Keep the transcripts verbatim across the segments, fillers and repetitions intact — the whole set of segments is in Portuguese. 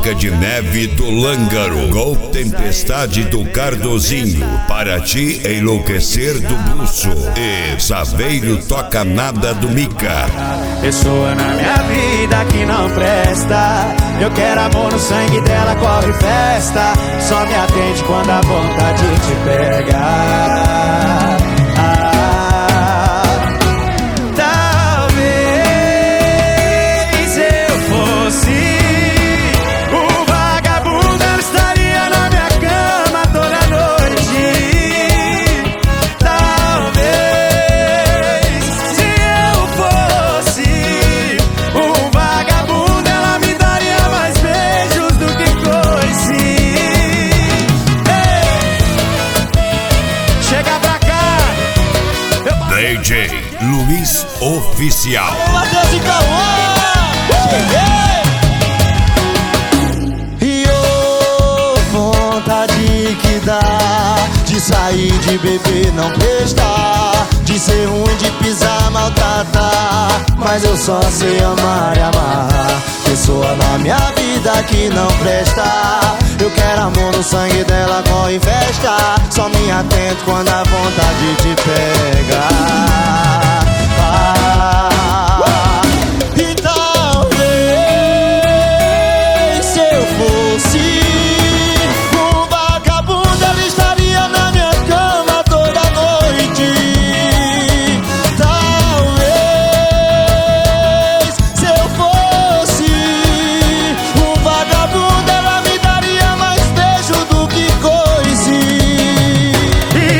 Branca de Neve do Lângaro, Gol Tempestade do Cardozinho, Para Ti Enlouquecer do Buço e Saveiro Toca Nada do Mica. Pessoa na minha vida que não presta, eu quero amor no sangue dela, corre festa, só me atende quando a vontade te pega. D J Luiz Oficial. E oh, vontade que dá de sair, de beber, não prestar, de ser ruim, de pisar, maltratar, mas eu só sei amar e amar. Pessoa na minha vida que não presta, eu quero amor no sangue dela, corre festa, só me atento quando a vontade te pega. Ah, e talvez se eu fosse um vagabundo, ela estaria na minha cama toda noite. Talvez se eu fosse um vagabundo, ela me daria mais beijo do que coice. E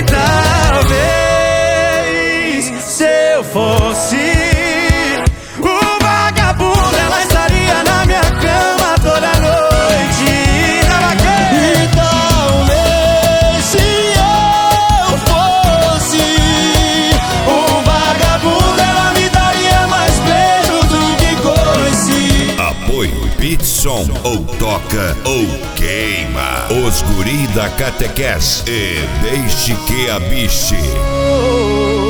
talvez se eu fosse um vagabundo, ela estaria na minha cama toda noite. E talvez se eu fosse um vagabundo, ela me daria mais beijo do que coice. Apoio Pitson, ou toca ou queima. Os guri da Catequese e Deixe que a biche. Oh,